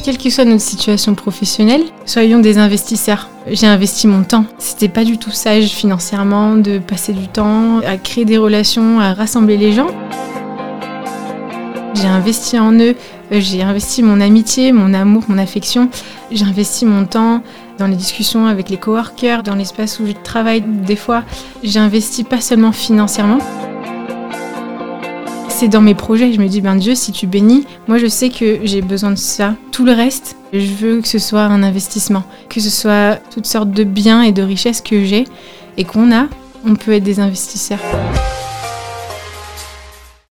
Quelle que soit notre situation professionnelle, soyons des investisseurs. J'ai investi mon temps. C'était pas du tout sage financièrement de passer du temps à créer des relations, à rassembler les gens. J'ai investi en eux, j'ai investi mon amitié, mon amour, mon affection. J'ai investi mon temps dans les discussions avec les coworkers, dans l'espace où je travaille des fois. J'ai investi pas seulement financièrement. C'est dans mes projets, je me dis, Dieu, si tu bénis, moi je sais que j'ai besoin de ça. Tout le reste, je veux que ce soit un investissement, que ce soit toutes sortes de biens et de richesses que j'ai et qu'on a, on peut être des investisseurs.